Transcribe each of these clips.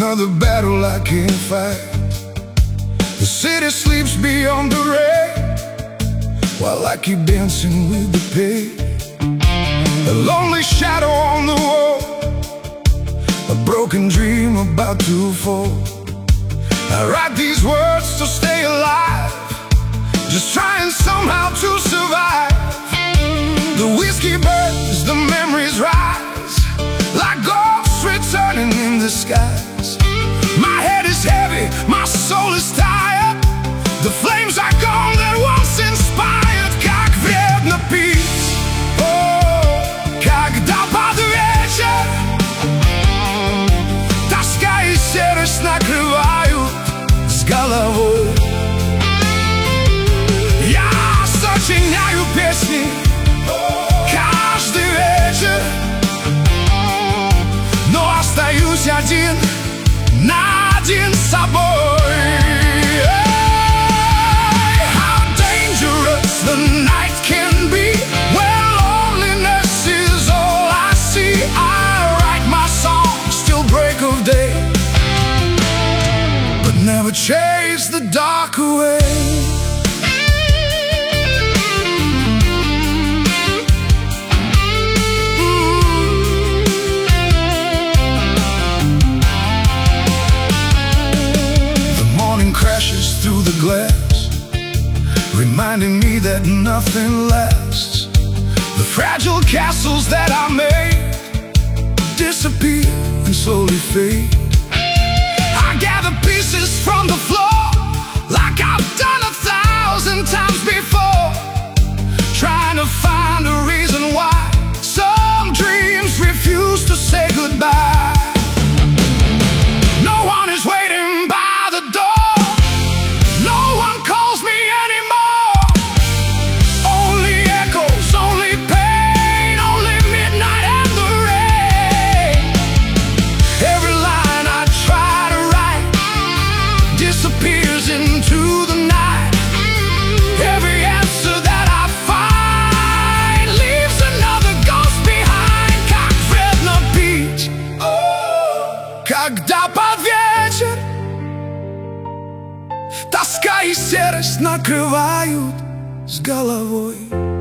Another battle I can't fight. The city sleeps beyond the rain, while I keep dancing with the pain. A lonely shadow on the wall, a broken dream about to fall. I write these words to stay alive, just trying somehow to survive. The whiskey burns, the memories rise, like ghosts returning in the skies. My head is heavy, my soul is tired. The flames are gone that once inspired. Как вредно пить, когда под вечер тоска и серость накрывают с головой. Я сочиняю песни каждый вечер, но остаюсь один на один с собой. How dangerous the night can be when loneliness is all I see. I write my songs till break of day, but never chase the dark away. Crashes through the glass, reminding me that nothing lasts. The fragile castles that I made disappear and slowly fade. I gather pieces from the floor, like I've done 1,000 times before, trying to find a reason why some dreams refuse to say goodbye. No one is waiting by the door, into the night. Every answer that I find leaves another ghost behind. Как вредно пить, когда под вечер тоска и серость накрывают с головой.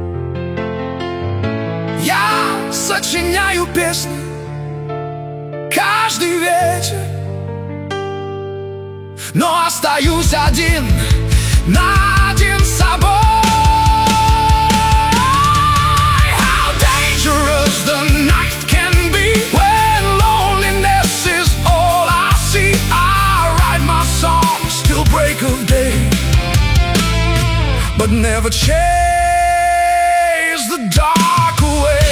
Я сочиняю песни каждый вечер, но остаюсь один на один с собой. How dangerous the night can be when loneliness is all I see. I write my songs till break of day, but never chase the dark away.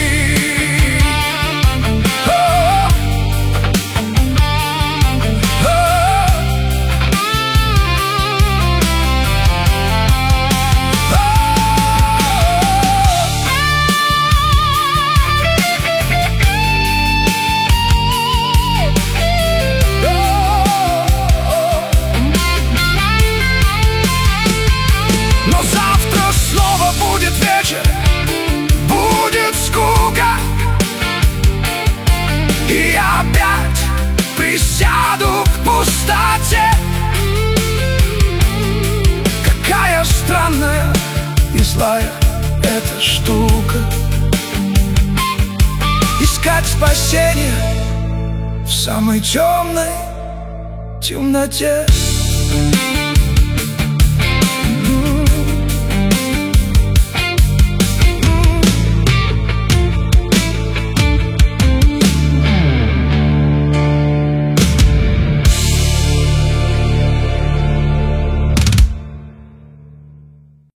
Будет скука, и я опять присяду к пустоте. Какая странная и злая эта штука, искать спасение в самой темной темноте.